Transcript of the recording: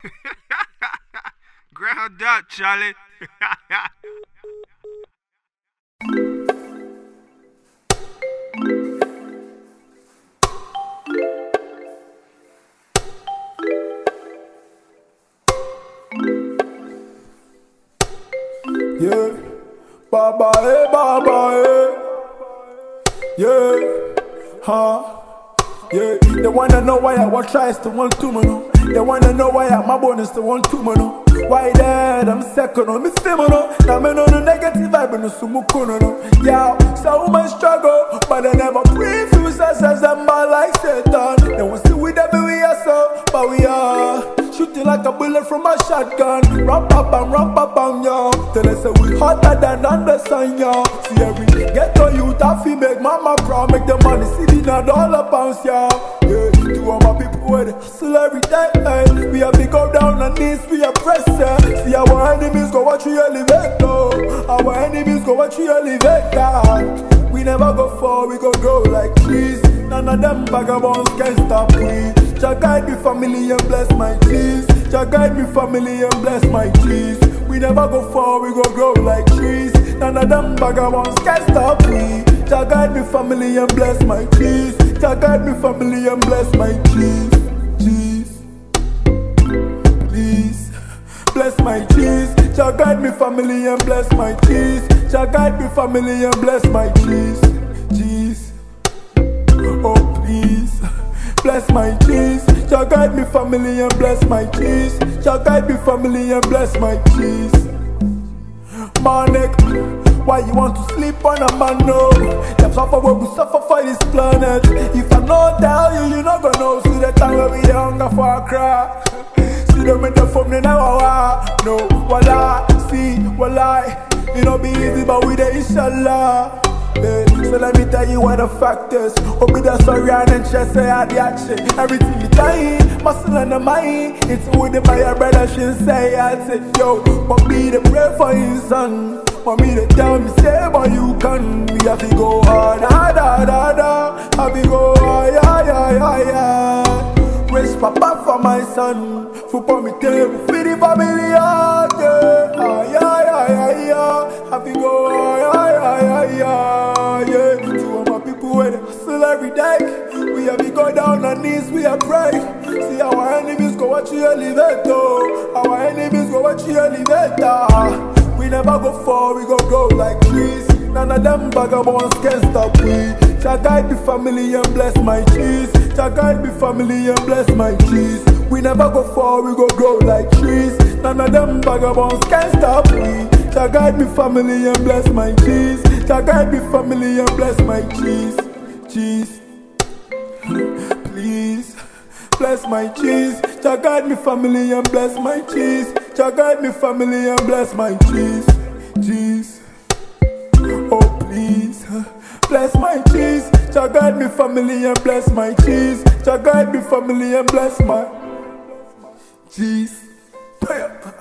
Ground up, Charlie. Yeah, baba, yeah, huh? Yeah, they wanna know why I what tries to want to man. They wanna know why I my bonus to want to man. Why that I'm second on Miss Femono. Now me know the negative vibe no sumukono no. Yeah, so much struggle, but I never refuse as I'm like Satan. They want to see with them we are so, but we are shooting like a bullet from a shotgun. Ram pa bam, yo. Tell us that we hotter than under sun, yo. See every ghetto youth I feel make mama proud, make the money city not dollar pounds, yo. Yeah, to all my people where they hustle every day. Hey. We have to go down on knees, we are pressed. See our enemies go watch we elevate, though. Our enemies go watch we elevate, God. We never go far, we go grow like trees. None of them vagabonds can stop we. Jah guide me family and bless my cheese. Jah guide me family and bless my cheese. We never go far, we go grow like trees. None of them vagabonds can stop we. Jah guide me family and bless my cheese. Jah guide me family and bless my cheese. Cheese, please bless my cheese. Jah guide me family and bless my cheese. Jah guide me family and bless my cheese. Cheese, oh please bless my cheese. Jah guide me family and bless my cheese. Jah guide me family and bless my cheese. Manek, why you want to sleep on a man? No, them suffer where we suffer for this planet. If I not tell you, you not gonna know. See the time where we hunger for a cry. See them in the phone, they never want. No, wala, see, wala. It not be easy, but we there inshallah. Yeah. So let me tell you what the fact is. Hope me that's sorry and chest say I the action. Everything me dying, muscle and the mind. It's with the my brother she say I say yo. But me to pray for his son. For me to tell me say but you can. We have to go hard, have to go hard, Wish papa for my son. For put me table for the family, yeah. Have to go yeah. To all my people where they hustle every day. We have to go down on knees, we are pray. See our enemies go watch you elevate, though. Our enemies go watch you elevate. We never go far, we go grow like trees. None of them vagabonds can stop we. Jah guide me family and bless my cheese. Jah guide me family and bless my cheese. We never go far, we go grow like trees. None of them vagabonds can stop we. Jah guide me family and bless my cheese. Jah guide me family and bless my cheese. Cheese, please bless my cheese. Jah guide me family and bless my cheese. Jah guide me family and bless my cheese. Cheese, oh please bless my cheese. Jah guide me family and bless my cheese. Jah guide me family and bless my cheese.